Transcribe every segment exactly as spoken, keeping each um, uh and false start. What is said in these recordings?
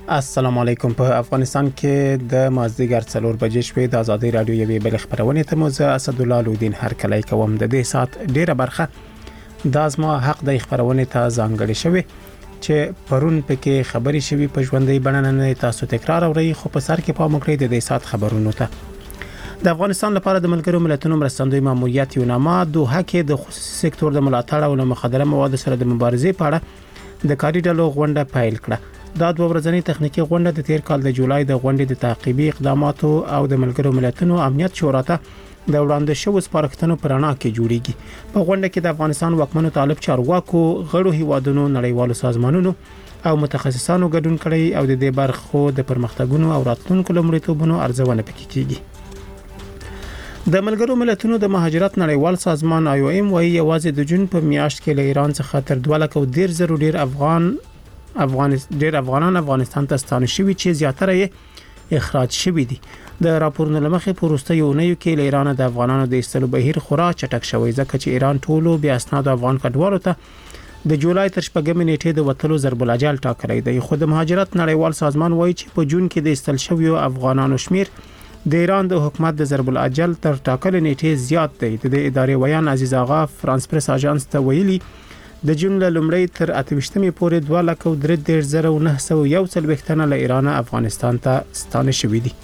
السلام علیکم. په افغانستان کې د مازدیګر څلور بجې شوې د ازادي رادیو یوې بل خبرونه ته موزه اسدالله لودین هر کله کوم د دې سات ډیره برخه د ازما حق د خبرونه ته ځانګړي شوی چې پرون پکې خبري شوی په ژوندۍ بڼه تاسو تکرار اورئ خو په سر کې پام وکړئ د دې سات خبرونو ته. د افغانستان لپاره د ملګرو ملتونو مرستندوی ماموریت یو نامه دوه کې د خصوصي سکتور د ملاتړ او مخدره موادو سره د مبارزې په اړه د کاري ډلو غونډه پیل کړه. دا دوه ورځنی تخنیکی غونډه د تیر کال د جولای د غونډې د تعقیبي اقداماتو او د ملګرو ملتونو امنیت شورا ته د وړاندې شوو سپارښتنو پر اړه کې جوړیږي. په غونډه کې د افغانستان واکمنو طالب چارواکو غړو هیوادونو نړیوالو سازمانونو او متخصصانو ګډون کړي او د دې برخو د پرمختګونو او راتلونکو لومړیتوبونو ارزونه پکې کیږي. د ملګرو ملتونو د مهاجرت نړیوال سازمان آی او ایم وايي یوازې د جون په میاشت کې له ایران څخه تر دوه لک او ډیر زره ډیر افغان افغانستان ډیر افغانان افغانستان ته ستانه شوي چې زیاتره یې اخراج شوي دي. د راپورونو لمخې په وروستیو اونیو کې له ایران د افغانانو د ایستلو بهیر خورا چټک شوی ځکه چې ایران ټولو بیا اسناد افغان کډوالو ته د جولای تر شپږمې نیټې د وټلو ضرب الاجل ټاکلی دی. خو د مهاجرت نړیوال سازمان وایي چې په جون کې د ایستل شویو افغانانو شمیر د ایران د حکومت د ضرب الاجل تر ټاکلې نیټې زیات دی. د ادارې ویان عزیز آغا فرانس پریس اژانس ته ویلي د جون له لومړۍ تر اتهشتمې پورې دوه لک او درې دېرش زره او نهه سوه یو څلوېښت تنه له ایران افغانستان ته ستانه شوي دي.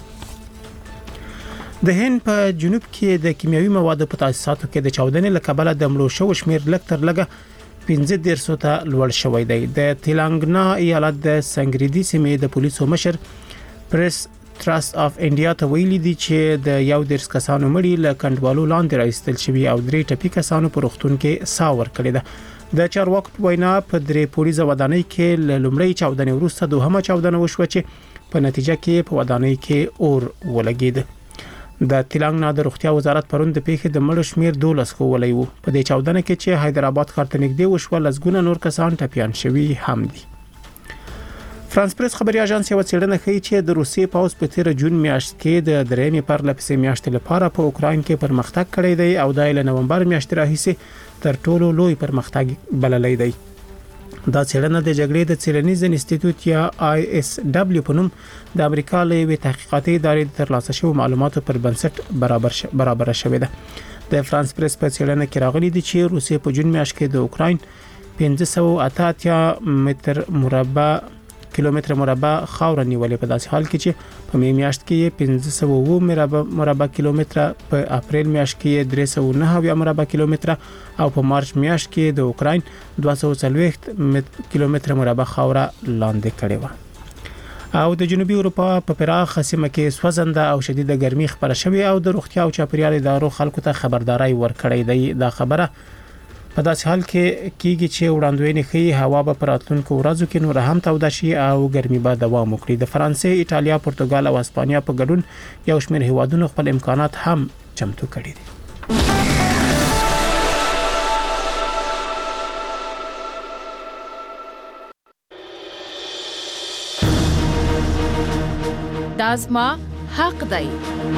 د هند په جنوب کې د کیمیاوي موادو په تاسیساتو کې د چاودنې له کبله د مړو شوو شمیر لږ تر لږه پنځه دېرش ته لوړ شوی دی. د تلنګانا ایالت د سنګریدي سیمې د پولیسو مشر پریس تراست اف انډیا ته ویلي دي چې د یو دېرش کسانو مړي له کندوالو لاندې راایستل شوي او درې ټپي کسانو په روغتون کې ساه ورکړې ده. د چارواکو په وینا په درې پولیسو ودانۍ کې له لومړۍ چاودنې وروسته دوهمه چاودنه وشوه چې په نتیجه کې په ودانۍ کې اور ولګید. د تلنګانا د روغتیا وزارت پرون د پیښې د مړو شمیر دولس ښوولی وو. په دې چاودنه کې چې حیدرآباد ښار ته نږدې وشوه لسګونه نور کسان ټپیان شوي هم دي. فرانس پریس خبري اژانس یو څېړنه ښیي چې د روسیې پوځ په تیر جون میاشت کې د درېمې پرلپسې میاشتې لپاره په اوکراین کې پرمختګ کړی دی او د نومبر میاشتې راهیسې تر ټولو لوی پرمختګ بللی دی. دا څېړنه د جګړې د څېړنیز انسټیټیوټ یا آی اس دبلیو په نوم د امریکا له یوې تحقیقاتي ادارې د ترلاسه شوو معلوماتو پر بنسټ برابر ش... برابر شوې ده. د فرانس پریس په څېړنه کې راغلي دي چې روسیې په جون میاشت کې د اوکراین پنځه سوه اته اتیا متر مربع کیلومتر مربع خاور نیولې په داسې حال کې چې په می میاشت کې پنځه سوه اووه مربع مربع کیلومتر، په اپریل میاشت کې درې سوه نهه مربع کیلومتر او په مارچ میاشت کې د اوکراین دوه سوه څلوېښت کیلومتر مربع خاور لاندې کړې و. او د جنوبي اروپا په پراخه سیمه کې سوځنده او شدیده ګرمي خبره شوې او د روغتیا او چاپیریال ادارو خلکو ته خبرداري ورکړې ده. دا خبره په داسې حال کې کېږي چې وړاندوینې ښیي هوا به په راتلونکو ورځو کې نور هم توده شي او ګرمي به دوام وکړي. د فرانسې، ایټالیا، پرتګال او اسپانیا په ګډون یو شمېر هیوادونو خپل امکانات هم چمتو کړي دي. دا زما حق دی.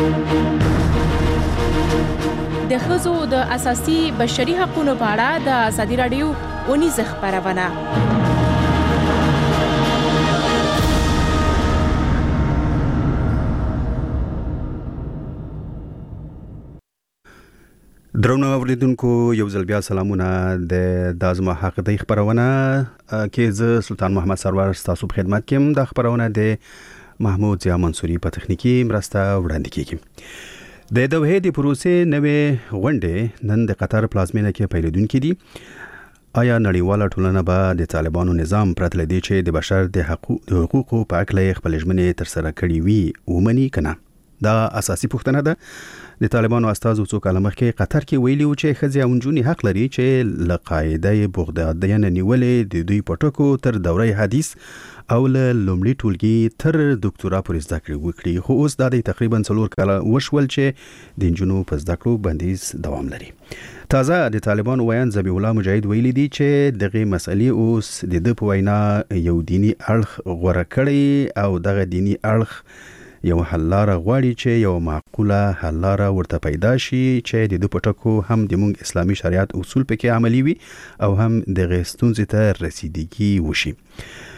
د ښځو د اساسي بشري حقوقو په اړه د ازادي رادیو اونیزه خبرونه. درنو اوریدونکو یو ځل بیا سلامونه. د دازما حق دی خبرونه کې زه سلطان محمد سرور تاسو په خدمت کې. د خبرونه د محمود ضیا منصوري په تخنیکی مرسته وړاندې کیږي. د دوحې د پروسې نوې غونډې نن د قطر پلازمینه کې پیلېدونکې دي. آیا نړیواله ټولنه به د طالبانو نظام پرته له دې چې د بشر د حقوقو په اړه خپل ژمنې ترسره کړې وي ومني که نه؟ دا اساسي پوښتنه ده. د طالبانو استازو څو کاله مخکې قطر کې ویلي و چې ښځې او نجونې حق لري چې له قاعده بغدادیانه نیولې د دوی په ټکو تر دوره حدیث او له لومړي ټولګي تر ډاکټرا پورې زده کړې وکړي. خو اوس دا د تقریبا څلور کاله وشول چې د نجونو په زده کړو بندیز دوام لري. تازه د طالبانو ویان ذبیح الله مجاهد ویلي دي چې دغه مسلې اوس د د په وینا یو دینی اړخ غوړه کړي او دغه دینی اړخ یو حل لاره غواړي چې یو معقوله حل لاره ورته پیدا شي چې د دو پټکو هم د مونږ اسلامي شریعت اصول پکې عملي وي او هم د ستونزې ته رسیدګي وشي.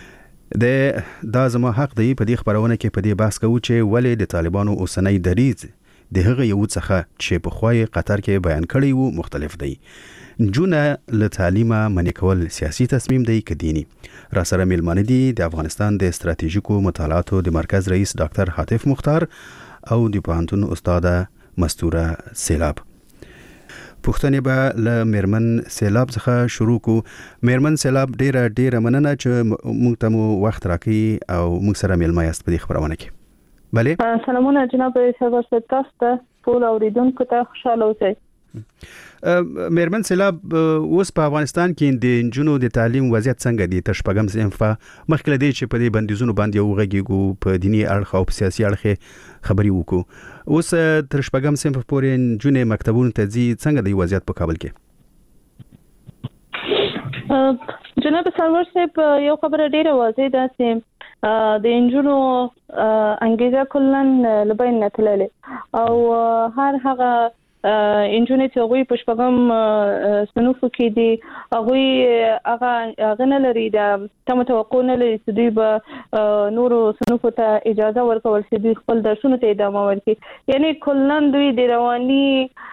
د دا زما حق دی په دې خبرونه کې په دې بحث کوو چې ولې د طالبانو اوسنۍ دریځ د هغه یو څخه چې په خوای قطر کې بیان کړی وو مختلف دی. جونه له تعلیمه منې کول سیاسي تصمیم دی که دینی. را سره میلمانه دي د افغانستان د استراتیژیکو مطالعاتو د مرکز رئیس ډاکټر حاتف مختار او د پوهنتون استاد مستوره سیلاب. پوښتنې به له میرمن سیلاب څخه شروع کو. میرمن سیلاب ډیره ډیره مننه چې موږ ته مو وخت راکړي او موږ سره میلمه یاست په دې خبرونه کې. بله سلامونه جناب سرور تاسو ته ټول اوریدونکو ته خوشاله اوسئ. میرمن سیلاب اوس په افغانستان کې د نجونو د تعلیم وضعیت څنګه دی؟ تر شپږم صنف مخکې له دې چې په دې بندیزونو باندې وغږیږو په دینی اړخ او په سیاسي اړخ خبرې وکړو، اوس تر شپږم صنف پورې نجونې مکتبونو ته ځي، څنګه دی وضعیت په کابل کې؟ جناب سرور صاحب یو خبره ډیره واضح ده چې د انجونو انګیزه کلن لبین نتللې او هر هغه انجونې چې هغوی په شپږم صنفو کې دي هغوی هغه غنه لري د تم توقع نه لري چې دوی به نورو صنفو ته اجازه ورکول چې دوی خپل درسونو ته ادامه ورکړي، یعنی کلن دوی د رواني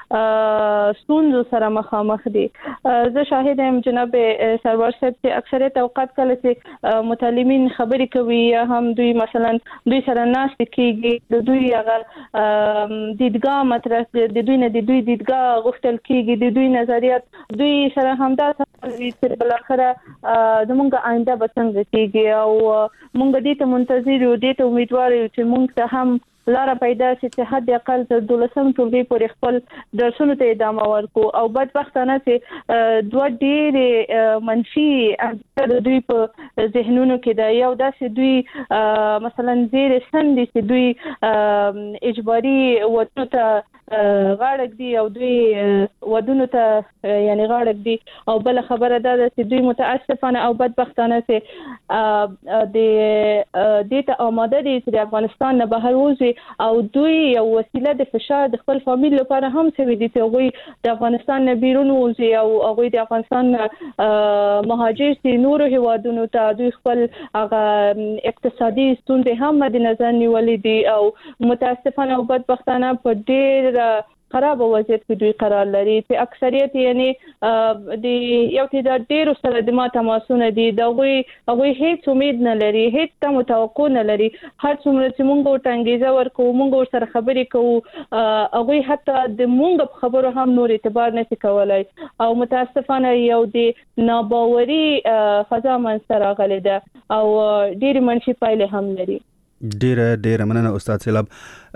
ستونزو سره مخامخ دي. زه شاهد یم جناب سرور صاحب چې اکثریت اوقات کله چې متعلمین خبرې کوي یا هم دوی مثلا دوی سره ناستې کېږي د دوی هغه دیدګاه مطرح د دوی نه د دوی دیدګاه غوښتل کېږي، د دوی نظریات دوی سره همدا وي چې بالاخره زموږ آینده به څنګه کېږي او موږ دې ته منتظر یو، دې ته امیدوار یو چې موږ ته هم لاره پیدا شي چې حد اقل تر دولسم ټولګي پورې خپل درسونو ته ادامه ورکړو. او بدبختانه چې دوه ډېرې منفي د دوی په ذهنونو کې ده. یو دا چې دوی مثلا زیر سن دي چې دوی اجباري ودونو ته غاړه ږدي او دوی ودونو ته یعنی غاړه ږدي، او بل خبره دا ده چې دوی متاسفانه او بدبختانه چې د دې ته آماده دي چې د افغانستان نه بهر وځي او دوی یو وسیله د فشار د خپل فامیل لپاره هم سوي دي چې هغوی د افغانستان نه بیرون وځي او هغوی د افغانستان مهاجر سي نورو هیوادونو ته، دوی خپل هغه اقتصادي ستونزې هم مد نظر نیولې دي او متاسفانه او بدبختانه په ډېر خراب وضعیت کې دوی قرار لري چې اکثریت یعنی د یو تعداد ډیرو سره د ما تماسونه دي، د هغوی هغوی هیڅ امید نه لري، هیڅ تم توقع نه لري. هر څومره چې موږ ورته انګیزه ورکوو، موږ ورسره خبرې کوو، هغوی حتی د موږ په خبرو هم نور اعتبار نشي کولای او متاسفانه یو د ناباوري فضا منځته راغلې ده او ډېرې منفي پایلې هم لري. ډیره ډیره مننه استاد سیلاب.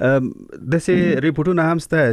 داسې ریپورتونه هم شته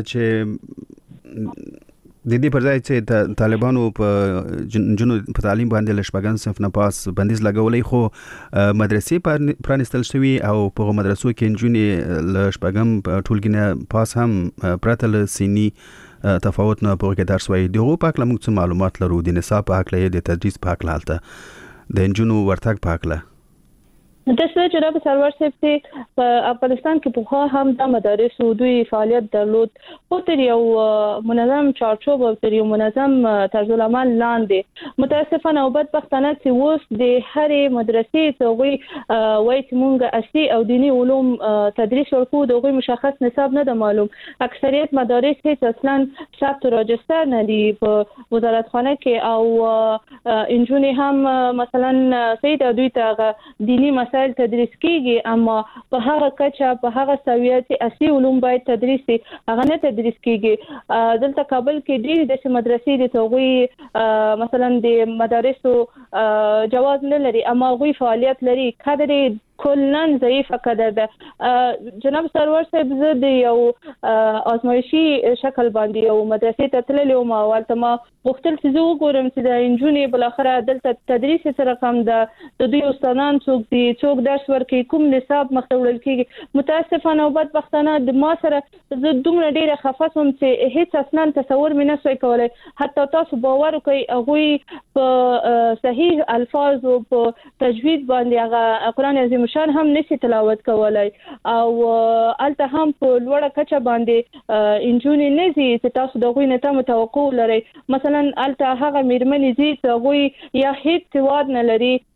چې د دې پر ځای چې طالبانو په جنونو په تعلیم باندې له شپږم صنف نه پاس بندیز لګولی، خو مدرسې پرانیستل شوي او په مدرسو کې نجونې له شپږم ټولګي نه پاس هم پرته له سني تفاوت نه په هغه کې درس وایي. د هغو په هکله موږ څه معلومات لرو؟ د نصاب په هکله، د تدریس په هکله، هلته د نجونو ورتګ په هکله؟ داسې جناب سرور صاحب چې په افغانستان کې پخوا هم د مدارسو دوی فعالیت درلود، خو تر یو منظم چارچوب او تر یو منظم طرز العمل لاندې متاسفانه او بدبختانه چې اوس د هرې مدرسې چې هغوی وایي چې مونږ اصلي او دیني علوم تدریس ورکوو، د هغوی مشخص نصاب نه ده معلوم. اکثریت مدارس هیڅ اصلا ثبت راجستر نه دي په وزارتخانه کې او انجونې هم مثلا صحیح ده دوی ته دینی مسایل تدریس کیږي، اما په هغه کچه په هغه سویه چې اصلي علوم باید تدریس شي هغه نه تدریس کیږي. دلته کابل کې ډېرې داسې مدرسې دي چې هغوی مثلا د مدارسو جواز نه لري اما هغوی فعالیت لري، کادر کلن ضعیفه کادر ده. جناب سرور صاحب زه د یو آزمایشي شکل باندې یو مدرسې ته تللی وم او هلته ما غوښتل چې زه وګورم چې د نجونې بالاخره دلته تدریس څه رقم ده، د دوی استادان څوک دي، څوک درس ورکوي، کوم نصاب مخته وړل کېږي. متاسفانه او بدبختانه د ما سره زه دومره ډېره خفه شوم چې هیڅ اصلا تصور مې نه شوی کولی. حتی تاسو باور وکړئ هغوی په صحیح الفاظ او په تجوید باندې هغه قرآن عظیم شان هم نشي تلاوت کولای او الته هم په لوړه کچه باندې انجونې نه زی چې تاسو د هغوی نه تم توقع لرئ. مثلا الته هغه میرمنې زی چې هغوی یا هیڅ سواد نه لري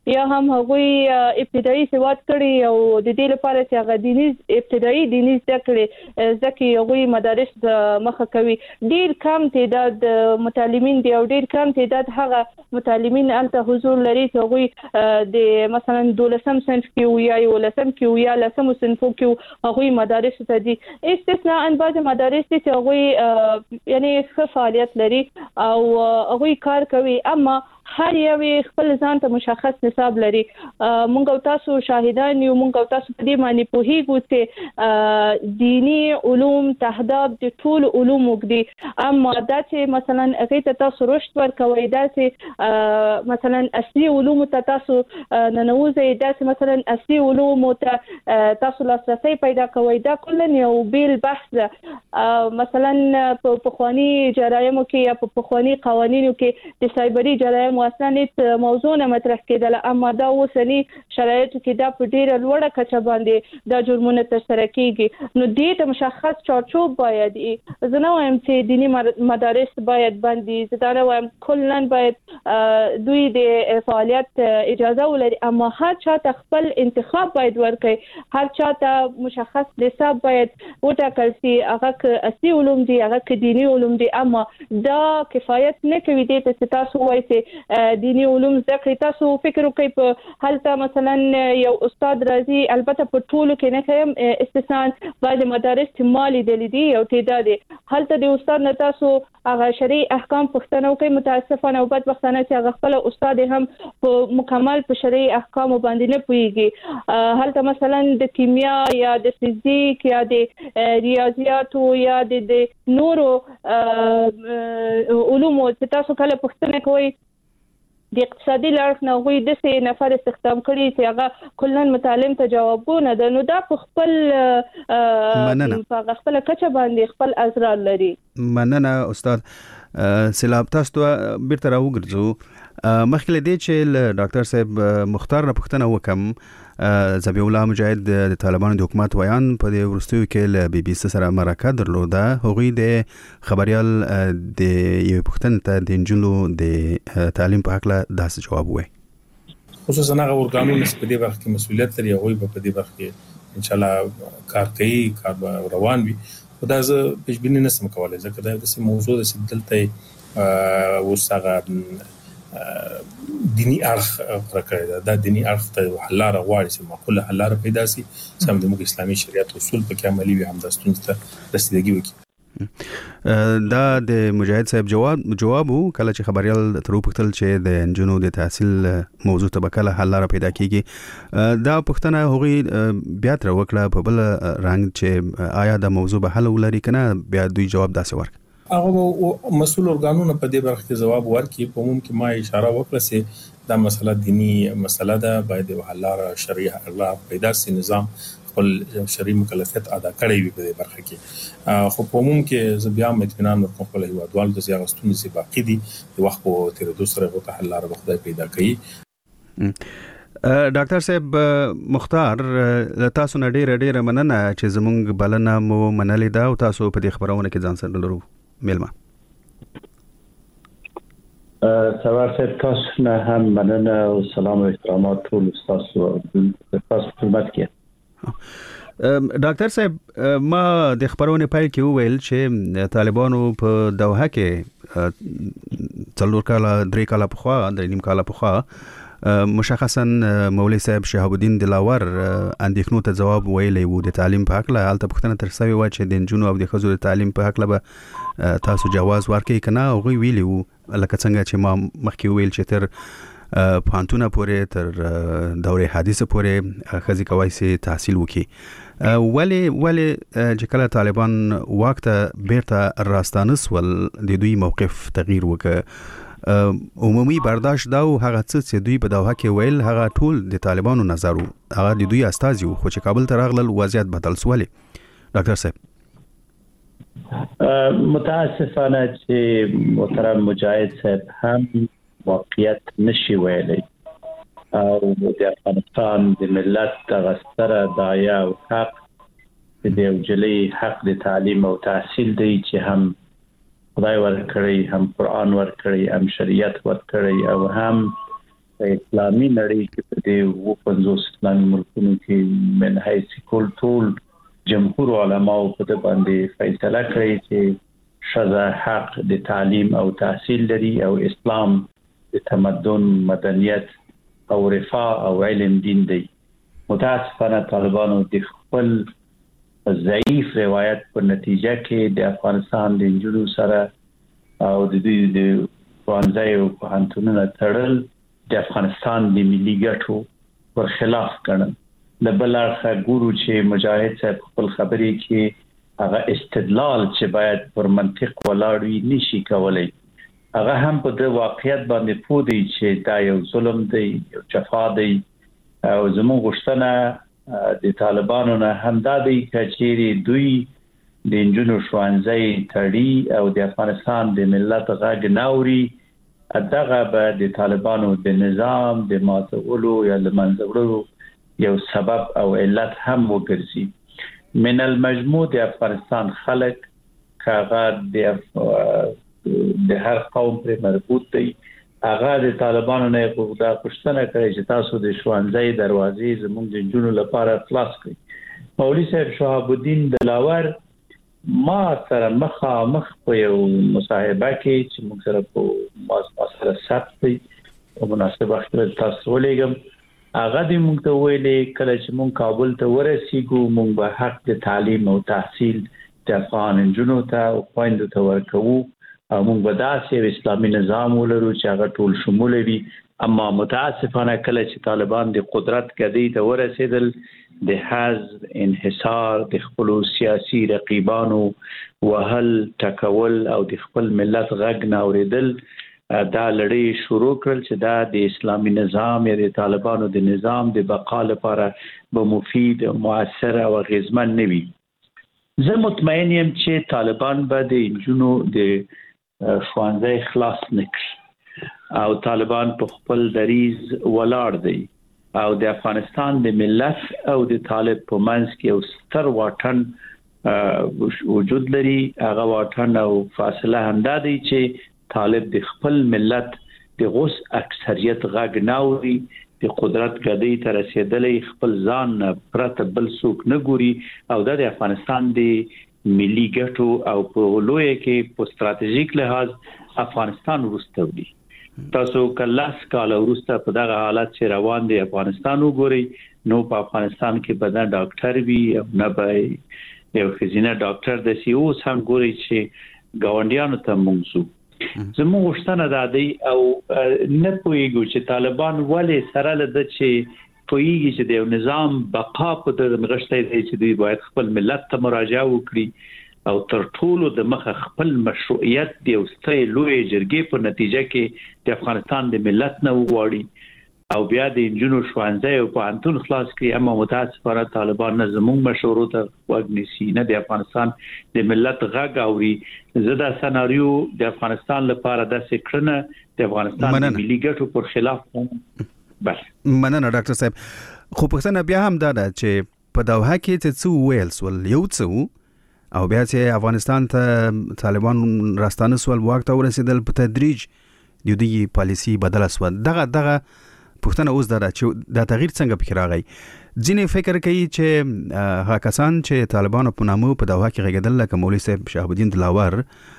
یا هم هغوی ابتدایي سواد کړي او د دې لپاره چې هغه دیني ابتدایي دیني زده کړي ځکه هغوی مدارس مخه کوي. ډیر کم تعداد متعلمین دی او ډیر کم تعداد هغه متعلمین الته حضور لري چې هغوی د مثلا دولسم صنف کې یا یولسم کې یا لسم صنف کې هغوی مدارس ته دي. استثناء ان بعض مدارس چې هغوی یعنی ښه فعالیت لري او هغوی کار کوي، اما هر یو خپل ځان ته مشخص نصاب لري. مونږ او تاسو شاهدان یو، مونږ او تاسو په دې معنی پوهیږو چې دینی علوم تهداب د ټول علوم وګدي، اما دا چې مثلا هغه ته تاسو رشد ورکوي، دا چې مثلا اصلي علوم ته تاسو ننوځي، دا چې مثلا اصلي علوم ته تاسو لاسرسي پیدا کوي، دا کلن یو بیل بحث ده. مثلا په پخوانی جرایم کې یا په پخوانی قوانینو کې د سایبری جرایم واسنه موضوع نه مطرح کېدل، اما دا اوسنی شرایط کې دا په ډیره لوړه کچه باندې دا جرمونه ترسره کیږي. نو دې ته مشخص چارچوب باید زه نه وایم چې دینی مدارس باید باندې، زه دا وایم کلن باید دوی د فعالیت اجازه ولري، اما هر چا ته خپل انتخاب باید ورکړي، هر چا ته مشخص نصاب باید وټاکل شي، هغه اصلي علوم دي هغه دینی علوم دي، اما دا کفایت نه کوي دې ته تاسو وایي چې دینی علوم زده کړئ. تاسو فکر وکړئ په هلته مثلا یو استاد راځي، البته په ټولو کې نه کوم استثنا بعض مدارس چې مالی دلی دي او تعداد هلته د استاد نه تاسو هغه شرعي احکام پوښتنه وکړئ. متاسفانه او بدبختانه چې هغه خپل استاد هم په مکمل په شرعي احکام باندې نه پوهیږي. هلته مثلا د کیمیا یا د فزیک یا د ریاضیاتو یا د نورو علومو چې تاسو کله پوښتنه کوئ د اقتصادي لړخ نه غوي د سه نفر استخدام کړي چې هغه کلن متعلم ته جوابونه ده، نو دا په خپل په خپل کچه باندې خپل ازرار لري. مننه استاد. سلام تاسو ته بیرته راوګرځو. مخکې له دې چې ډاکټر صاحب مختار نه پوښتنه وکم، ذبیح الله مجاهد د طالبانو د حکومت ویان په دې ورستیو کې له بي بي سي سره مرکه درلوده. هغوی د خبريال د یو پوښتنې ته د انجلو د تعلیم په حق له داسې جواب وایي. خصوصا هغه ورګانونه چې په دې وخت کې مسؤلیت لري، هغوی په دې وخت کې ان شاء الله کار کوي، کار روان وي. خو دا زه پېژبیني نشم کولای ځکه دا د موضوع د دلته وسغه دینی اړخ راکړی دا, دا دینی اړخ ته حل لاره غواړي چې معقوله حل لاره پیدا شي سم د موږ اسلامي شریعت اصول په کې عملي وي، هم د ستونزې ته رسیدګي وکړي. دا د مجاهد صاحب جواب جواب کله چې خبريال تر وپختل چې د انجنونو د تحصیل موضوع ته بکله حل لاره پیدا کیږي. دا پښتنه هغوی بیا تر وکړه په بل رنګ چې آیا د موضوع به حل ولري کنه، بیا دوی جواب داسې ورک هغه مسؤل ارګانونه په دې برخه کې جواب ورکړي. په عموم کې ما اشاره وکړه چې دا مسله دینی مسله ده، باید حل لاره شرعي حل لاره پیدا شي، نظام خپل شرعي مکلفیت ادا کړی وي په دې برخه کې. خو په عموم کې زه بیا اطمینان ورکوم خپل هیوادوالو ته چې هغه ستونزې باقي دي، د وخت په تیریدو سره به حل لاره به خدای پیدا کوي. ډاکټر صاحب مختار، تاسو نه ډیره ډیره مننه چې زموږ بلنه مو منلې ده او تاسو په دې خبرونه کې ځان سره لرو میلمه. سوار صاحب تاسو نه هم مننه او سلام او احترامات ټول تاسو تاسو خدمت کې. ډاکټر صاحب ما د خبرونه پیل کې وویل چې طالبانو په دوحه کې څلور کاله درې کاله پخوا درې نیم کاله پخوا مشخصا مولوی صاحب شهاب الدین دلاور اندېښنو ته جواب ویلی وو د تعلیم په حق له هلته پوښتنه تر شوې وه چې د نجونو او د ښځو د تعلیم په حق له به تاسو جواز ورکړئ که نه. هغوی ویلي وو لکه څنګه چې ما مخکې وویل چې تر پوهنتونه پورې تر دورې حدیثه پورې ښځې کولی شي تحصیل وکړي. ولې ولې چې کله طالبان واک ته بیرته راستانه سول د دوی موقف تغییر وکړ؟ عمومي برداشت دا و هغه څه چې دوی په دوحه کې ویل هغه ټول د طالبانو نظر و، هغه د دوی استازي و، خو چې کابل ته راغلل وضعیت بدل سول. ډاکټر صاحب متاسفانه چې محترم مجاهد صاحب هم واقعیت نشي ویلی او د افغانستان د ملت د غستره دایا او حق د وجلي حق د تعلیم او تحصیل دی چې هم خدای ورکړي، هم قرآن ورکړي، هم شریعت ورکړي او هم په اسلامي نړۍ کې په دې و پنځوس اسلامي ملکونو کې من حیث کل ټول جمهور علماو په دې باندې فیصله کړې چې شذا حق د تعلیم او تحصیل لري او اسلام د تمدن مدنیت او رفاه او علم دین دی. متاسفانه طالبانو د خپل ضعیف روایت په نتیجه کې د افغانستان د انجلو سره او د دوی د ښوونځي او پوهنتونونو تړل د افغانستان د ملي ګټو پر خلاف ګڼل. د بل اړخه ګورو چې مجاهد صاحب خپل خبرې کې هغه استدلال چې باید پر منطق ولاړ وي نشي کولای. هغه هم په د واقعیت باندې پوه دی چې دا یو ظلم دی، یو جفا دی او زموږ غوښتنه د طالبانو نه هم دا دی چې دوی د انجونو ښوونځي تړي او د افغانستان د ملت غږ ناوري. دغه به د طالبانو د نظام د ماتولو یا د منځوړو یو سبب او علت هم وګرځي. من المجموع د افغانستان خلک کاغه د د هر قوم پر مربوط دی، هغه د طالبانو نه غوښتنه پښتنه کوي چې تاسو د ښوونځي دروازې زموږ د انجونو لپاره خلاص کړئ. مولوی صاحب شهاب الدین دلاور ما سره مخامخ په یو مصاحبه کې چې موږ سره په ماسره ثبت دی او مناسب وخت تاسو ولېګم، هغه دې موږ ته ویلې کله چې موږ کابل ته ورسېږو موږ به حق د تعلیم او تحصیل د افغان انجونو ته او خویندو ته ورکوو او موږ به داسې اسلامي نظام ولرو چې هغه ټول شمول وي. اما متاسفانه کله چې طالبان د قدرت کدی ته ورسېدل د حزب انحصار د خپل سیاسي رقیبانو وهل ټکول او د خپل ملت غږ نه اوریدل دا لړۍ شروع کړل چې دا د اسلامي نظام یا د طالبانو د نظام د بقا لپاره به مفید او مؤثر او غیزمن نه وي. زه مطمئن یم چې طالبان به د انجونو د ښوونځي خلاص نکړي او طالبان په خپل دریز ولاړ دی او د افغانستان د ملت او د طالب په منځ کې یو ستر واټن وجود لري. هغه واټن او فاصله همدا دی چې طالب د خپل ملت د غوس اکثریت غږ ناوري، د قدرت ګدۍ ته رسیدلې خپل ځان پرته بل څوک نه ګوري او د افغانستان د ملي ګټو او په لوی کې په ستراتیژیک لحاظ افغانستان وروسته وي. تاسو کلاس کال وروسته په دغه حالت چې روان دی افغانستان وګورئ نو په افغانستان کې به نه ډاکټر وي او نه به یو ښځینه ډاکټر د سی اوس هم ګورئ چې ګاونډیانو ته موږ زموږ غوښتنه دا دی او نه پوهیږو چې طالبان ولې سره لده چې پوهیږي چې د یو نظام بقا په دغه نغښتې دی چې دوی باید خپل ملت ته مراجعه وکړي او تر ټولو د مخه خپل مشروعیت د یو سترې لوی جرګې په نتیجه کې د افغانستان د ملت نه وغواړي او بیا د انجونو ښوونځي او پوهنتون خلاص کړي. اما متاسفانه طالبان نه زموږ مشورو ته غوږ نیسي نه د افغانستان د ملت غږ اوري. زه دا سناریو د افغانستان لپاره داسې کړنه د افغانستان د ملي ګټو پر خلاف بس مننه ډاکټر صاحب. خو پښتنه بیا هم دا ده چې په دوحه کې چې څو ویل سول یو څو او بیا چې افغانستان ته طالبان راستانه سول واک ته ورسېدل په تدریج د دوی پالیسی بدله سول. دغه دغه پښتنه اوس دا چې دا تغییر څنګه پکې راغی. ځینې فکر کوي چې هغه کسان چې طالبانو په نامه په دوحه کې غږېدل لکه مولوی صاحب شهاب الدین دلاور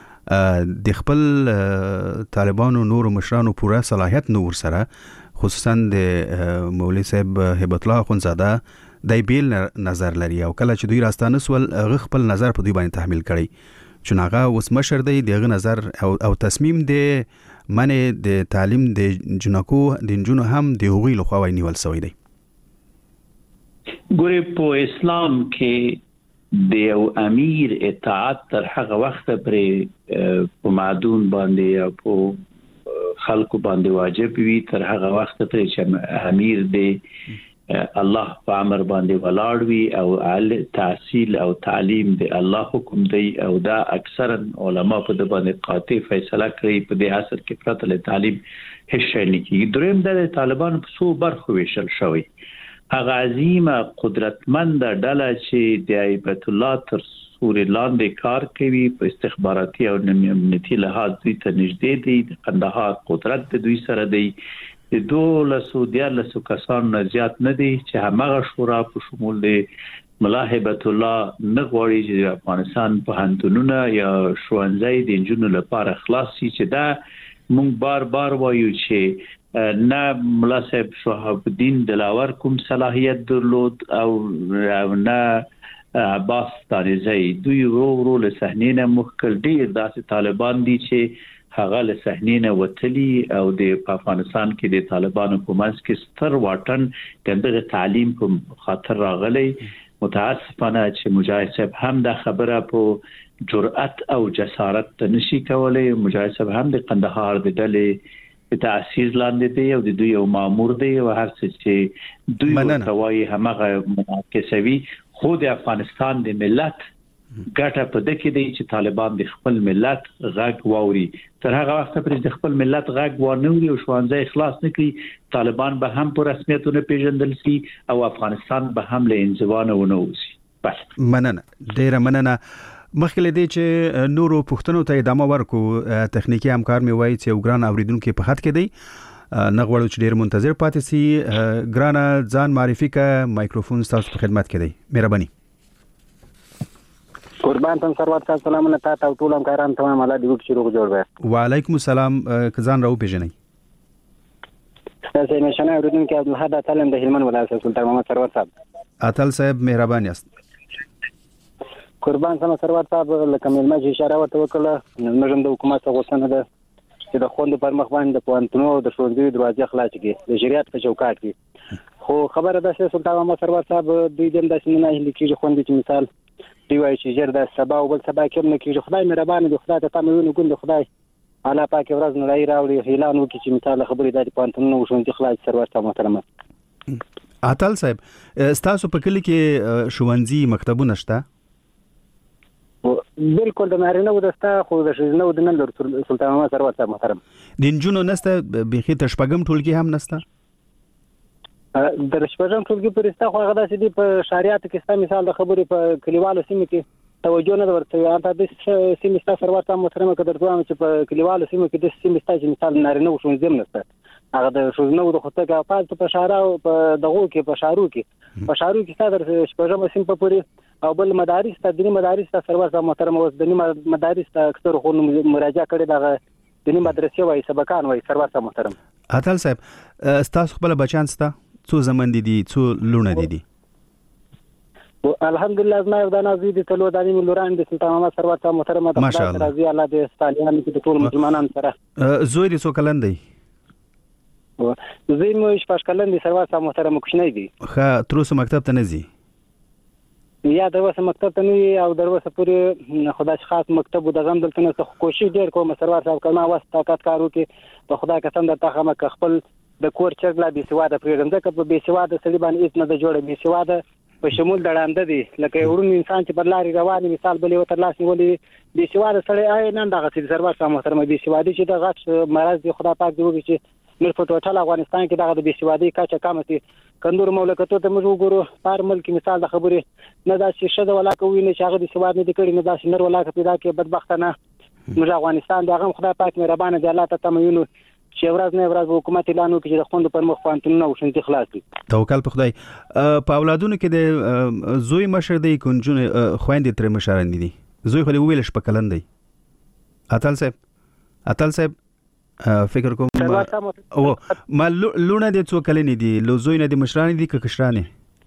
د خپل طالبانو نور مشرانو پوره صلاحیت نور سره خصوصا د مولوی صاحب هیبت الله اخوندزاده دای بیل نظر لري او کله چې دوی راستانه سول هغه خپل نظر په دوی باندې تحمیل کړي چې هغه اوس مشر دی دغه نظر او او تصمیم دی منه د تعلیم د جنکو د جنونو هم د هغوی له خوا نیول شوی دی. ګورې په اسلام کې د یو امیر اطاعت تر هغه وخت پرې په معدون باندې او په خلکو باندې واجب وي تر هغه وخت پرې چې امیر دی الله په امر باندې ولاړ وي او ال تحصیل او تعلیم دی الله حکم دی او دا اکثرا علما په د باندې قاطع فیصله کوي په دې اثر کې پرته له تعلیم هیڅ شي نه کیږي. دریم د طالبان په څو برخو ویشل شوی. هغه عظیمه قدرتمند ډله چې د ایبت الله تر سوري لاندې کار کوي په استخباراتي او امنیتي لحاظ دوی ته نږدې دي. د قندهار قدرت د دوی سره دی، د دولسو دیارلسو کسانو نه زیات نه دي چې همغه شورا په شمول د ملاحبت الله نغوړي چې افغانستان په هندونونه یا شوانځي د انجونو لپاره خلاص شي چې دا مونږ بار بار وایو چې نه ملا صاحب شهاب الدین دلاور کوم صلاحیت درلود او نه عباس تانیزی دوی ورو ورو له صحنې نه مخکل ډیر داسې طالبان دي چې هغه له صحنې نه وتلي او د افغانستان کې د طالبانو په منځ کې ستر واټن د تعلیم په خاطر راغلي. متاسفانه چې مجاهد صاحب هم د خبره په جرأت او جسارت نشي کولای. مجاهد صاحب هم د قندهار د ډلې په تأسیس لاندې دی او د دوی یو مامور دی او هر څه چې دوی توای همغه مناقصوي خو د افغانستان د ملت ګټه په دې کې دی چې طالبان د خپل ملت غږ واوري. تر هغه وخت پورې د خپل ملت غږ وانهوري او شوانځي خلاص نکړي طالبان به هم په رسمیتونه پیژندل شي او افغانستان به هم له انزوانه ونوځي. بس مننه ډیره مننه. مخکې لدی چې نورو پښتنو ته ادامه ورکو تخنیکی همکار می وایي چې وګران اوریدونکو په خط کې دی نه غواړو چې ډیر منتظر پاتې سي. ګرانه ځان معرفي کا مایکروفون تاسو په خدمت کې دی. مهرباني. قربان تم سروت صاحب سلامونه تاسو او ټول همکاران ته مالا دی چې روغ جوړ وای. وعلیکم السلام. کزان راو پیژنئ. تاسو نشانه اوریدونکو عبدالحد اتلم د هلمند ولایت سلطان محمد سروت صاحب. اتل صاحب مهربان یاست. قربان سم سروت صاحب لکه ملما چې اشاره ورته وکړه نن د حکومت غوښتنه ده چې د خوند پر مخ باندې د پوانتونو او د ښوونځي دروازې خلاص کړي د شریعت په چوکاټ کې. خو خبره ده چې سلطان محمد سروت صاحب دوی دم داسې نه هلي کېږي خوند چې مثال دی وایي چې جر د سبا او بل سبا کې نه کېږي. خدای مهربان دی خدای ته تاسو ګوند خدای اعلی پاک ورځ نه لای راوړي اعلان وکړي چې مثال خبرې د پوانتونو او ښوونځي خلاص سروت صاحب محترم. اتل صاحب تاسو په کلی کې ښوونځي مکتبونه شته؟ بالکل د نارینه و دستا خو د شزنه و د نن سلطان محمد سروت صاحب محترم. د انجونو نسته بخي تشپګم ټولګي هم نسته؟ د شپږم ټولګي پرسته خو هغه داسې دی په شریعت کې ستا مثال د خبرې په کلیوالو سیمه کې توجه نه ورته انته د سیمه ستا سروت صاحب محترم کډر دوه چې په کلیوالو سیمه کې د سیمه ستا چې مثال نارینه و شونځم نسته هغه د شزنه و د خطه کې افاظ په شارع او په دغو کې په شارو کې په شارو کې ستا د شپږم سیمه په پوری او بل مدارس ته دینی مدارس ته سروت صاحب محترم اوس دینی مدارس ته اکثر خو مراجعه کړي دغه دینی مدرسې وای سبقان وای سروت صاحب محترم. اتل صاحب تاسو خپل بچان ستا څو زمن دي دي څو لونه دي دي؟ الحمدلله زما یو د نازوی د تلو د نیمه لوران د سلطان محمد سروت صاحب محترم ته خدای رضی الله د استالیان د ټول مسلمانانو سره. زوی دې څو کلن دی؟ زوی مو شپږ کلن دی سروت صاحب محترم کوښنی دی. ښه تر اوسه مکتب ته نه ځي؟ یا دروسه مکتب ته نه او دروسه پورې خدای خاص مکتب د غم دلته نه کوشش ډیر کوم سروت صاحب کما واسطه طاقت کارو کې په خدای قسم د تخمه خپل د کور چرګ لا بي سواده پرېږدم ځکه په بي سواده سړي باندې هیڅ نه د جوړه بي سواده په شمول دړانده دي لکه ورون انسان چې پر لاري روان مثال بلې وتر لاس نیولې بي سواده سړي آی نن دغه چې سروت صاحب محترم بي سواده چې د غټ مرز دی خدای پاک دی وږي چې نور په ټول افغانستان کې دغه د بي سواده کچه کم دي کندور مملکتو ته موږ وګورو پر ملک مثال د خبرې نه دا چې شته ولا کوي نه چې هغه د سواد نه د کړي نه دا چې نر ولا پیدا کې بدبختانه موږ افغانستان دغه خدای پاک مهربان دی الله ته تمنو چې ورځ نه ورځ حکومت اعلان وکړي چې د خوند پر مخ پانتون او شنت خلاص دي. توکل په خدای. په اولادونو کې د زوی مشر دی کنجون خويندې تر مشران دي زوی خو ویل شپ کلن دی. اتل صاحب اتل صاحب فکر کوم او ما لونه دي څو کلنې دي لو زوی نه دي مشران دي که کشرانه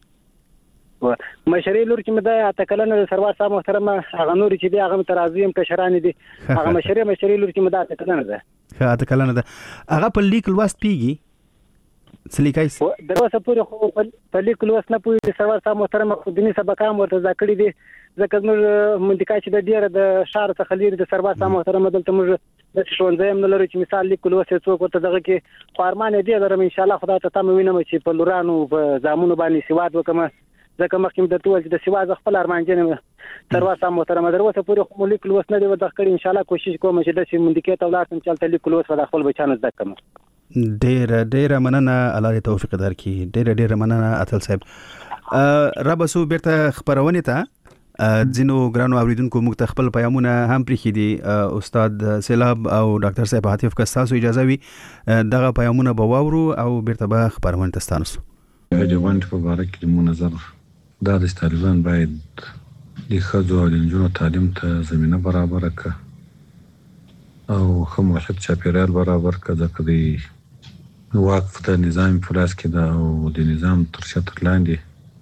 مشري لور چې مده اتکلنه سروت صاحب محترم هغه نور چې دی هغه ترازیم کشران دي هغه مشري مشري لور چې مده اتکلنه ده ښه اتکلنه ده هغه په لیک لوست پیږي سلیکایس دروازه پورې خو په لیک لوست نه پوي سروت صاحب محترم خو دني سبقام ورته ذکرې دي ځکه موږ منطقه چې د ډیره د شهر څخه لري د سروت صاحب محترم دلته موږ د شونځم نه لري چې مثال لیک لوست څوک ورته دغه کې خو دی لرم ان شاء الله خدای ته تم وینم چې په لورانو په زامونو باندې سواد وکم ځکه مخکې د ټول د سواد خپل ارمان جن سروت صاحب محترم دروازه پورې خو لیک لوست نه دی ودغ کړی ان شاء الله کوشش کوم چې د منطقه ته ولارم چې تل لیک لوست په خپل بچانو زده کوم. ډېر ډېر مننه الله توفیق درکړي. ډېر ډېر مننه اتل صاحب. رب سو بیرته خبرونه ته ځینو ګرانو اوریدونکو موږ ته خپل پیغامونه هم پریښي دي استاد سیلاب او ډاکټر صاحب عاطف که تاسو اجازه وي دغه پیغامونه به واورو او بیرته به خبرونه تاسو ته جوانت په اړه کې مو نظر دا د طالبان باید د ښځو او نجونو تعلیم ته زمينه برابر کړي او هم محیط چاپیریال برابر کړي ځکه د وقف د نظام په لاس کې دا او د نظام تر شتر لاندې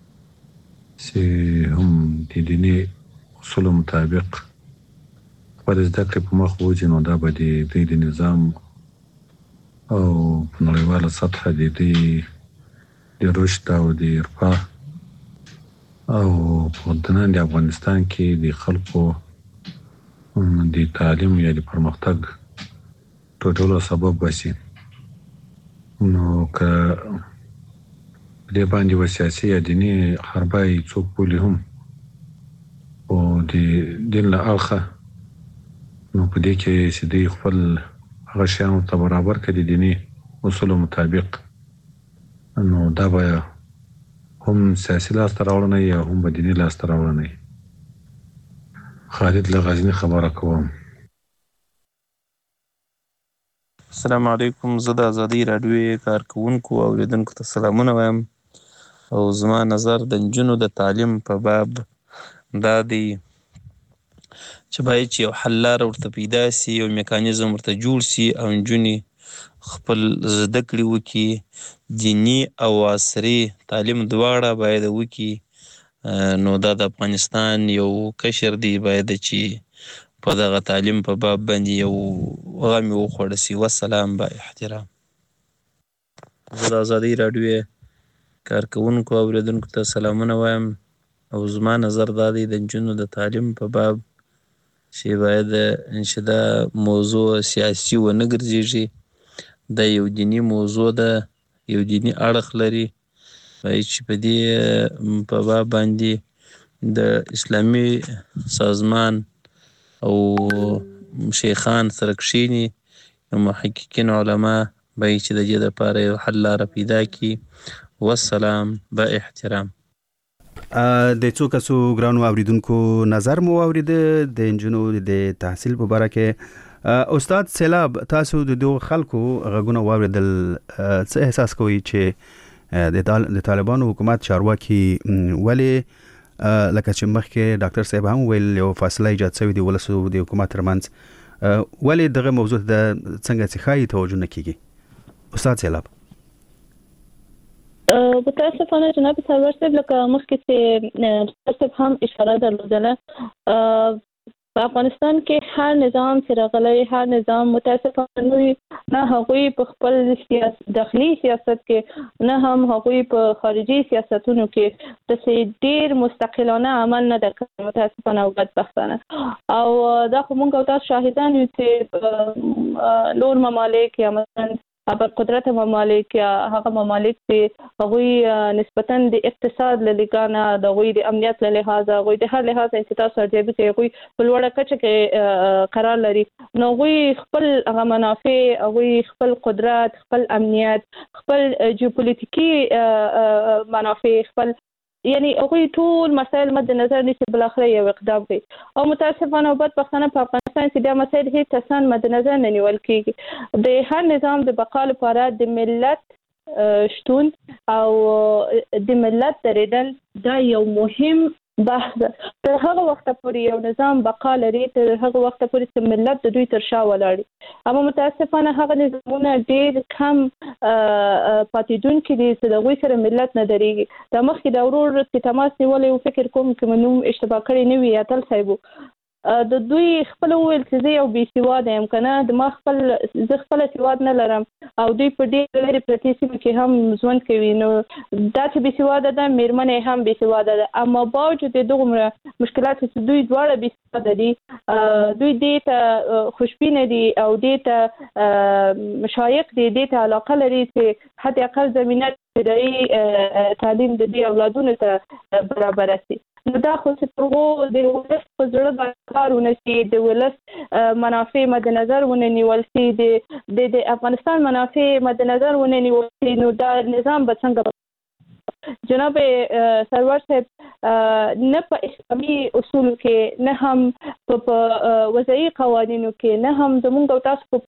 چې هم د دیني اصول مطابق خپل زده کړې په مخ وځي نو دا به د د نظام او په نړیواله سطحه د د رشد او د ارفا او په دننه د افغانستان کې د خلکو د تعلیم یا د پرمختګ ټولو سبب بشي نو که د باندې وسیاسي یا دیني حربای څوک بولی هم او د دین له اړخه نو په دې کې چې د خپل هغه شیانو ته برابر کړي دیني اصول مطابق نو دا به هم سیاسي لاسته راوړنه یا هم به دیني لاسته راوړنه خالد له غزني خبره کوم. السلام علیکم. زه د ازادي راډیو کارکونکو او اوریدونکو ته سلامونه وایم او زما نظر د نجونو د تعلیم په باب دا دی چې باید چې یو حل لاره ورته پیدا سي او میکانیزم ورته جوړ سي او نجونې خپل زده کړې وکړي دیني او عصري تعلیم دواړه باید وکړي نو دا د افغانستان یو کشر دی باید چې په دغه تعلیم په باب باندې یو غم وخوړ سي. والسلام با احترام. زه د ازادي راډیو کارکونکو او اوریدونکو ته سلامونه وایم او زما نظر دا دی د نجونو د تعلیم په باب چې باید چې دا موضوع سیاسي ونه ګرځېږي دا یو دیني موضوع ده یو دیني اړخ لري باید چې په دې په باب باندې د اسلامي سازمان او شیخان سره کښېني محققین علما باید چې د دې لپاره یو حل لاره پیدا کړي. والسلام با احترام. د څو کسو ګرانو اوریدونکو نظر مو اوریده د انجنونو د تحصیل په اړه کې استاد سیلاب تاسو د دوه خلکو غږونه واوریدل څه احساس کوئ چې د طالبانو حکومت چارواکي ولی لکه چې مخکې ډاکټر صاحب هم ویل یو فاصله ایجاد شوې دی ولسو د حکومت ترمنځ ولی دغه موضوع د څنګه چې خای توجه نه کیږي استاد سیلاب؟ متاسفانه جناب سرور صاحب لکه مخکې چې صاحب هم اشاره درلودله په افغانستان کې هر نظام چې راغلی هر نظام متاسفانه نه هغوی په خپل سیاست داخلي سیاست کې نه هم هغوی په خارجي سیاستونو کې د ډیر مستقلانه عمل نه کوي متاسفانه او بدبختانه او دا خو موږ او تاسو شاهدان یو چې لور ممالک یا مثلا ابر قدرت ممالک یا هغه ممالک چې هغوی نسبتاً د اقتصاد له لګانه د هغوی د امنیت له لحاظه هغوی د هر لحاظ انتطاف سرجیبي کې هغوی په لوړه کچه کې قرار لري نو هغوی خپل هغه منافع هغوی خپل قدرت خپل امنیت خپل جیوپولیټیکي منافع خپل یعنی هغوی ټول مسایل مد نظر نیسي بلاخره یو اقدام کوي او متاسفانه او بدبختانه په افغانستان کې دا مسایل هیڅ اسان مد نظر نه نیول کیږي. د هر نظام د بقا لپاره د ملت شتون او د ملت درېدل دا یو مهم بحث ده. تر هغه وخت پورې یو نظام بقا لري تر هغه وخت پورې چې ملت د دوی تر شا ولاړ اما متاسفانه هغه نظامونه ډېر کم پاتېدونکي دي چې د هغوی سره ملت نه درېږي. دا مخکې د ورور چې تماس نیولی و فکر کوم که مې نوم اشتباه کړی نه وي اتل صاحب د دوی خپل وویل چې زه یو بې سواده یم که نه د ما خپل زه خپله سواد نه لرم او دوی په ډېر لرې پرتې سیمو کې هم ژوند کوي نو دا چې بې سواده ده مېرمنه یې هم بې سواده ده اما باوجود د دغومره مشکلاتو چې دوی دواړه بې سواده دي دوی دې ته خوشبینه دي او دې ته مشایق دي دې ته علاقه لري چې حد اقل زمینه ابتدایي تعلیم د دې اولادونو ته برابره سي. نو دا خو چې هغو د ولس په زړه باندې کار ونه شي د ولس منافع مد نظر ونه نیول شي د د افغانستان منافع مد نظر ونه نیول شي نو دا نظام به څنګه جناب سرور صاحب نه په اسلامي اصول کې نه هم په وضعي قوانینو کې نه هم زموږ او تاسو په